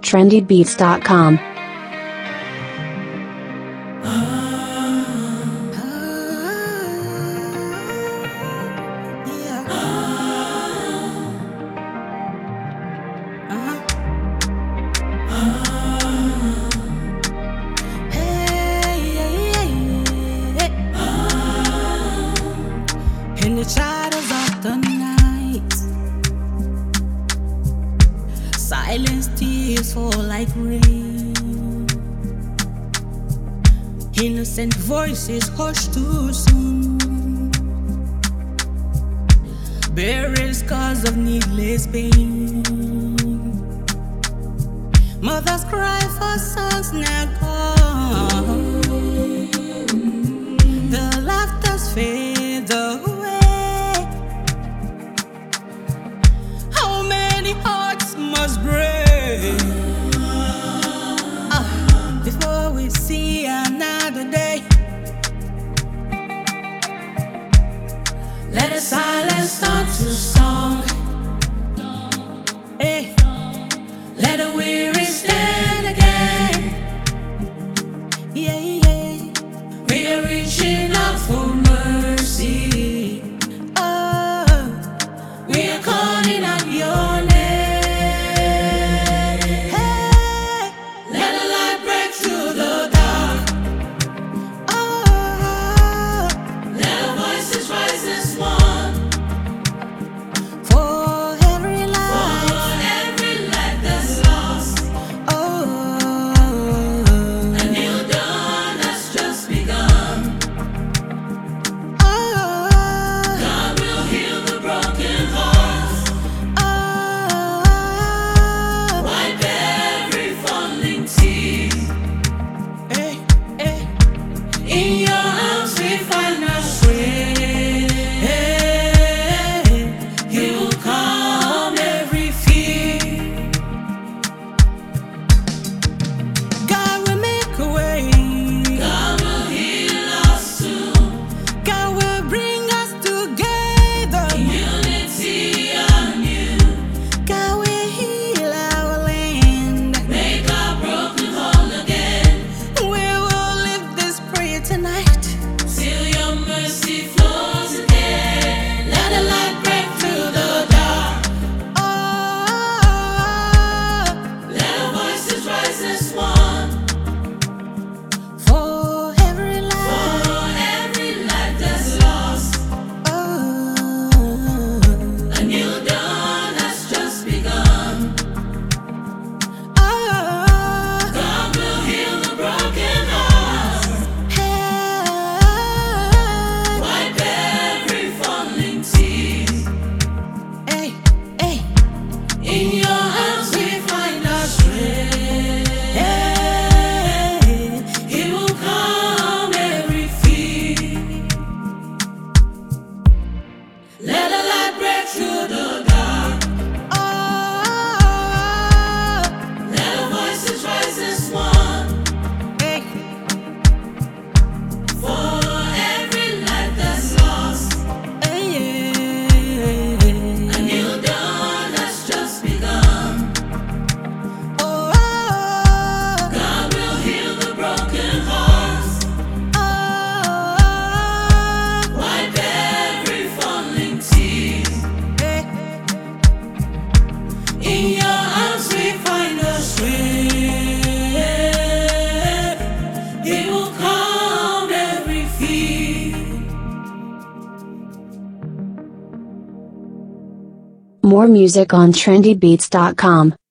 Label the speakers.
Speaker 1: trendybeats.com.
Speaker 2: In the shadows of the night, silence tears fall like rain. Innocent voices hush too soon, bearing scars of needless pain. Mothers cry for sons now gone. The laughter's fades away. How many hearts must break before we see another day? Let the silence turn to song. Hey, let the weary stand again. Yeah, yeah. We are reaching out for mercy. Oh, we are calling out your name. Hey, let the light break through the dark. Oh, let our voices rise as one. For every life that's lost. Oh, a new dawn has just begun. God will heal the broken hearts. Wipe every falling tear. In your arms we find our strength. He will calm every fear. God will make a way. God will heal us too. God will bring us together. Unity anew. God will heal our land. Make our broken whole again. We will live this prayer tonight till your mercy flows again. Let the light break through the dark. Oh, let our voices rise as one. For every life that's lost. Oh, a new dawn has just begun. God will heal the broken hearts. Wipe every falling tear. In your arms we find our strength. He will calm every fear. Let the light break through the dark. Let our voices rise as one. For every life that's lost. A new dawn has just begun. God will heal the broken hearts. Wipe every falling tear. In your arms we find our strength. He will calm every fear.
Speaker 1: More music on trendybeats.com.